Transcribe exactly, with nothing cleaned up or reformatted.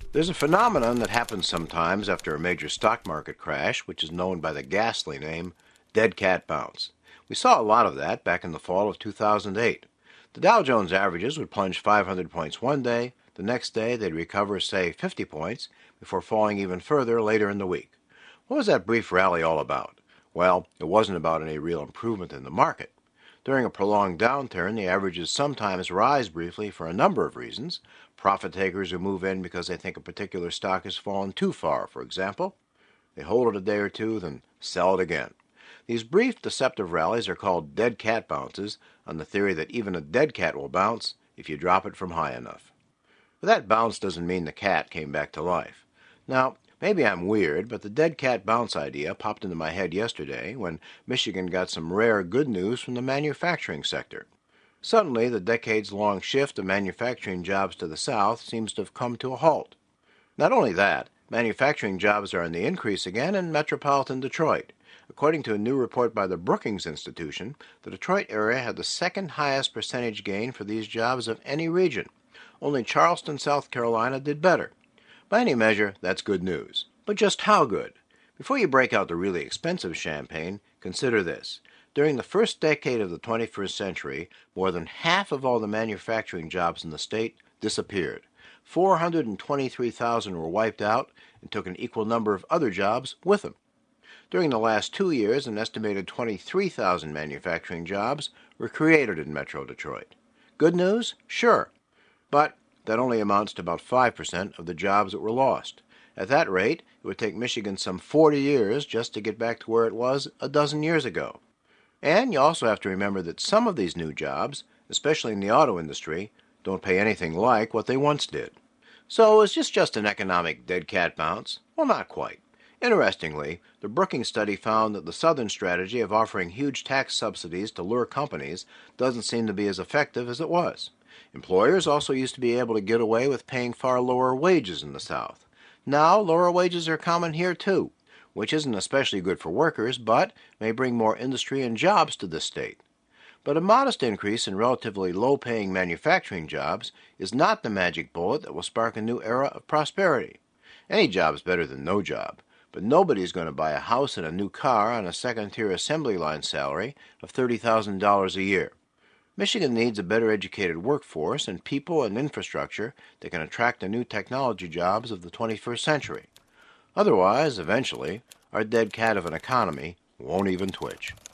There's a phenomenon that happens sometimes after a major stock market crash, which is known by the ghastly name dead cat bounce. We saw a lot of that back in the fall of two thousand eight. The Dow Jones averages would plunge five hundred points one day, the next day they'd recover, say, fifty points, before falling even further later in the week. What was that brief rally all about? Well, it wasn't about any real improvement in the market. During a prolonged downturn, the averages sometimes rise briefly for a number of reasons. Profit takers who move in because they think a particular stock has fallen too far, for example. They hold it a day or two, then sell it again. These brief, deceptive rallies are called dead cat bounces, on the theory that even a dead cat will bounce if you drop it from high enough. But that bounce doesn't mean the cat came back to life. Now, maybe I'm weird, but the dead cat bounce idea popped into my head yesterday when Michigan got some rare good news from the manufacturing sector. Suddenly, the decades-long shift of manufacturing jobs to the south seems to have come to a halt. Not only that, manufacturing jobs are on the increase again in metropolitan Detroit. According to a new report by the Brookings Institution, the Detroit area had the second highest percentage gain for these jobs of any region. Only Charleston, South Carolina did better. By any measure, that's good news. But just how good? Before you break out the really expensive champagne, consider this. During the first decade of the twenty-first century, more than half of all the manufacturing jobs in the state disappeared. four hundred twenty-three thousand were wiped out and took an equal number of other jobs with them. During the last two years, an estimated twenty-three thousand manufacturing jobs were created in Metro Detroit. Good news? Sure. But that only amounts to about five percent of the jobs that were lost. At that rate, it would take Michigan some forty years just to get back to where it was a dozen years ago. And you also have to remember that some of these new jobs, especially in the auto industry, don't pay anything like what they once did. So is this just an economic dead cat bounce? Well, not quite. Interestingly, the Brookings study found that the Southern strategy of offering huge tax subsidies to lure companies doesn't seem to be as effective as it was. Employers also used to be able to get away with paying far lower wages in the South. Now, lower wages are common here too, which isn't especially good for workers, but may bring more industry and jobs to this state. But a modest increase in relatively low-paying manufacturing jobs is not the magic bullet that will spark a new era of prosperity. Any job's better than no job, but nobody's going to buy a house and a new car on a second-tier assembly line salary of thirty thousand dollars a year. Michigan needs a better educated workforce and people and infrastructure that can attract the new technology jobs of the twenty-first century. Otherwise, eventually, our dead cat of an economy won't even twitch.